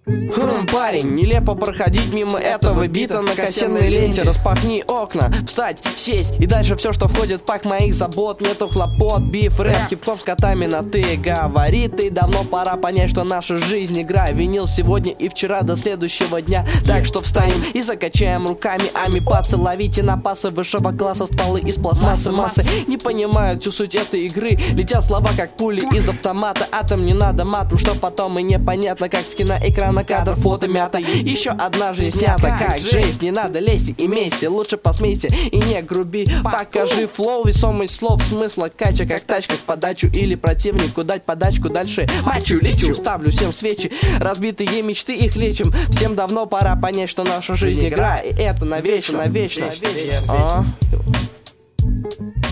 Парень, нелепо проходить мимо этого бита на кассетной ленте. Распахни окна, встать, сесть, и дальше все, что входит в пак моих забот. Нету хлопот, биф, рэп, хип-хоп с котами на ты. Говорит, и давно пора понять, что наша жизнь игра. Винил сегодня и вчера до следующего дня. Так что встанем и закачаем руками амипацы. Ловите напасы высшего класса, стволы из пластмассы. Массы не понимают всю суть этой игры. Летят слова как пули из автомата. Атом не надо матом, что потом и непонятно. Как с киноэкрана кадр, фото мята. Еще одна жизнь снята, как жесть. Не надо лезть и мести, лучше посмейся и не груби. Покажи флоу, весомый слов, смысла кача, как тачка в подачу или противнику дать подачку. Дальше мачу, лечу, ставлю всем свечи. Разбитые мечты их лечим. Всем давно пора понять, что наша жизнь игра, и это навечно, навечно.